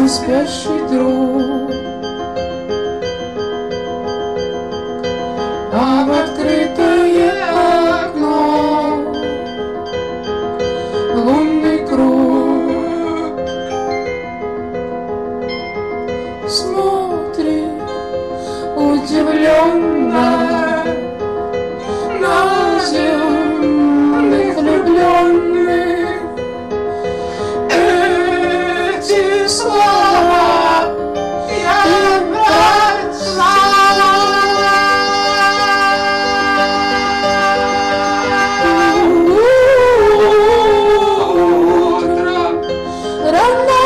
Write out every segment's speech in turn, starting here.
мой спящий друг, а в открытое окно лунный круг смотрит удивленно на земных влюбленных. Эти слова я прочла. Утром рано,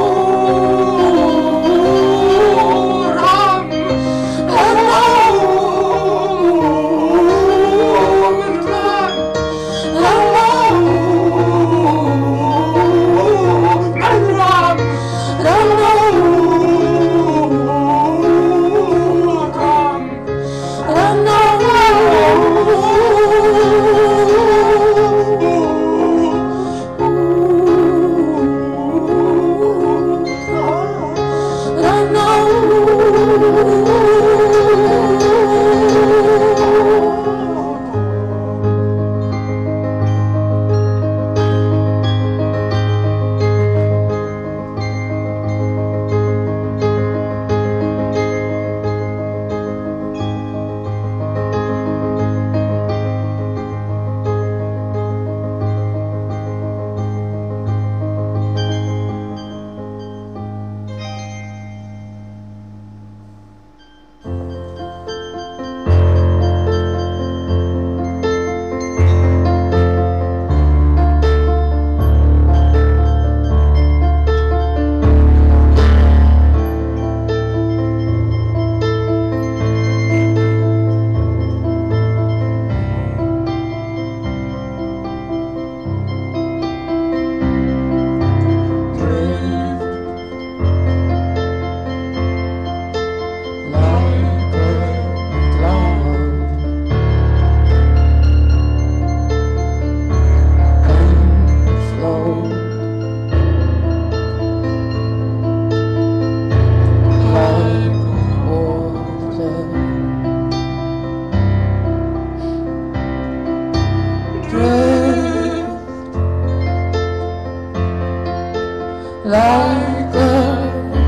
like a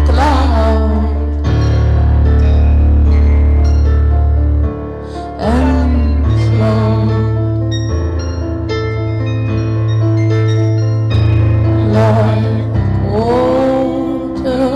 cloud and float like water.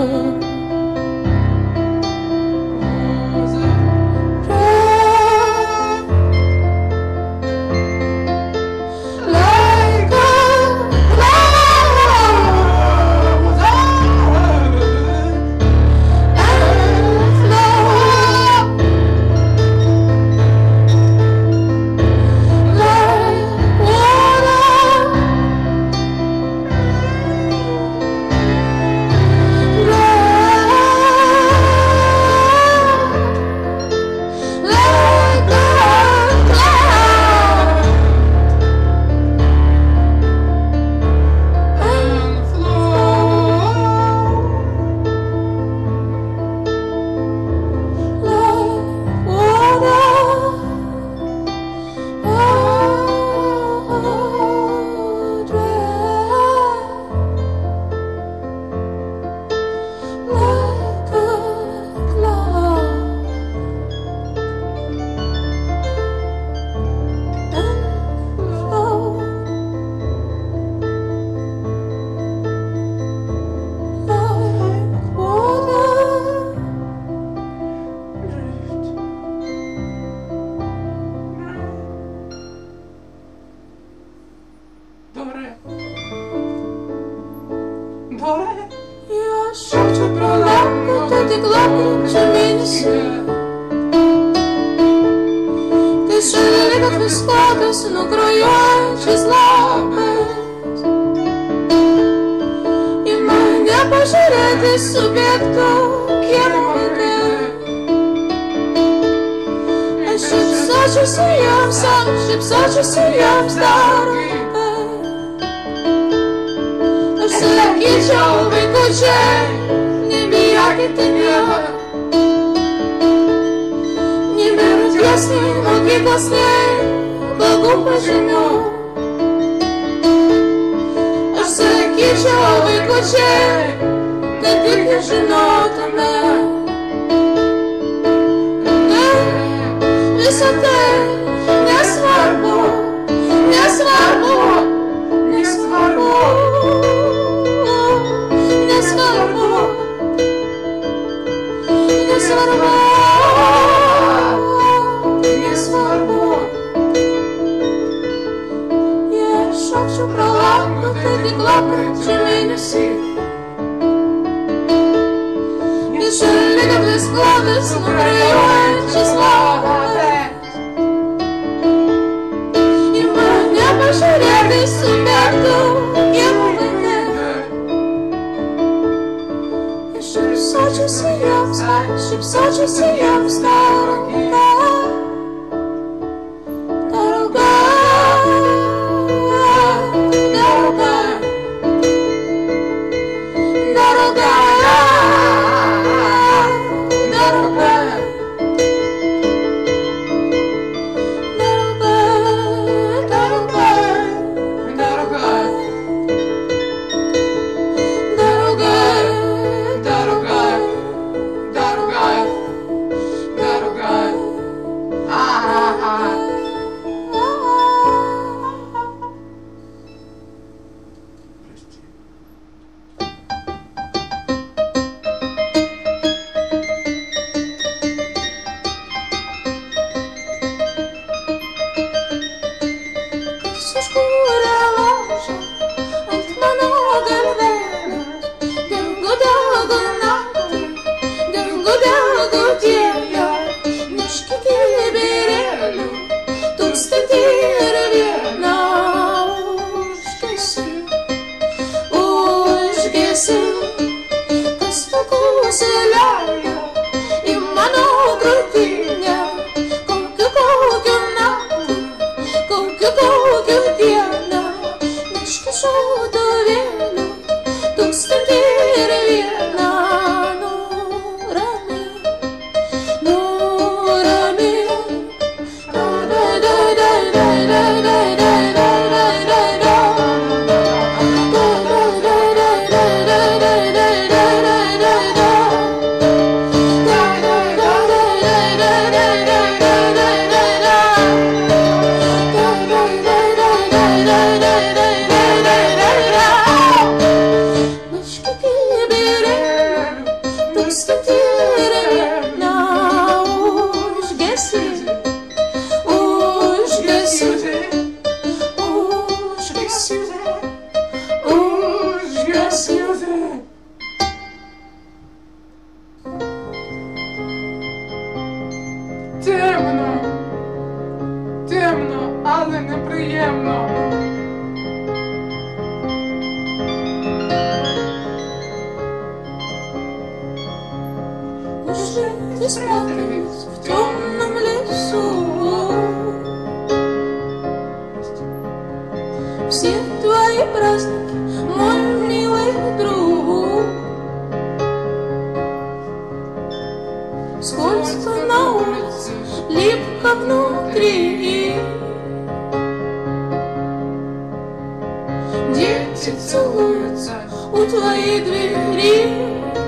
Я шепчу про лапку, tu tik lapkričio mėnesį, kai šaligatvis klotas nukrojuojančiais lapais. Į mane pažiūrėti subėgtų kiemo vaikai. Aš šypsočiausi jiems dar. Aš sakyčiau, vaikučiai, цвета неба. Не берут ясные ноги гласней, Богу пожмем. Аж закичавый ключей, да ты женотами. Висоти не сварбу, не сварбу, не сварбу, не сварбу, не сварбу, не сварбу. Я шепчу про лампу, ти клапи, чи мені сі. І шеліка в склади, смотрю, числа. Журяды сумяту не бывает. И шепчу сиям старым. Дорога, дорога, дорога, дорога. Темно, темно, але неприємно. Ушли и спрятались в темном лесу. Все твои праздники, мой милый друг. Скользко на улице, липко внутри. Дети целуются у твоей двери.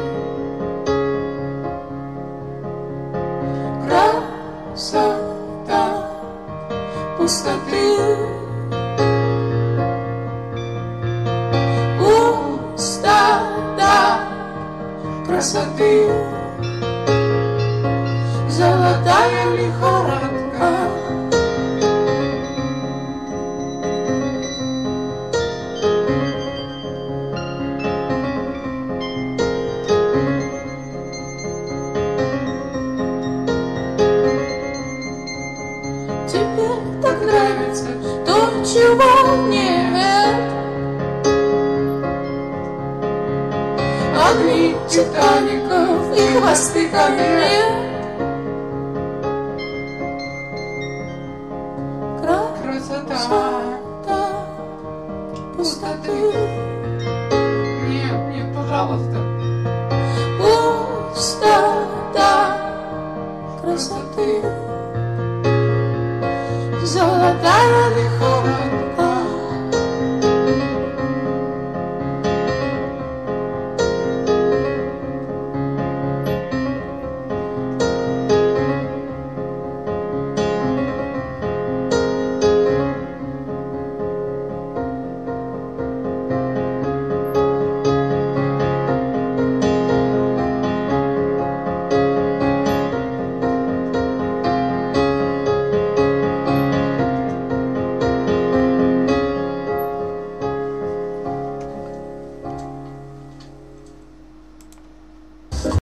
Красота пустоты. Пустота красоты. Золотая лихорадка. Тебе так нравится то, чего нет. Огни титаников и хвосты камней.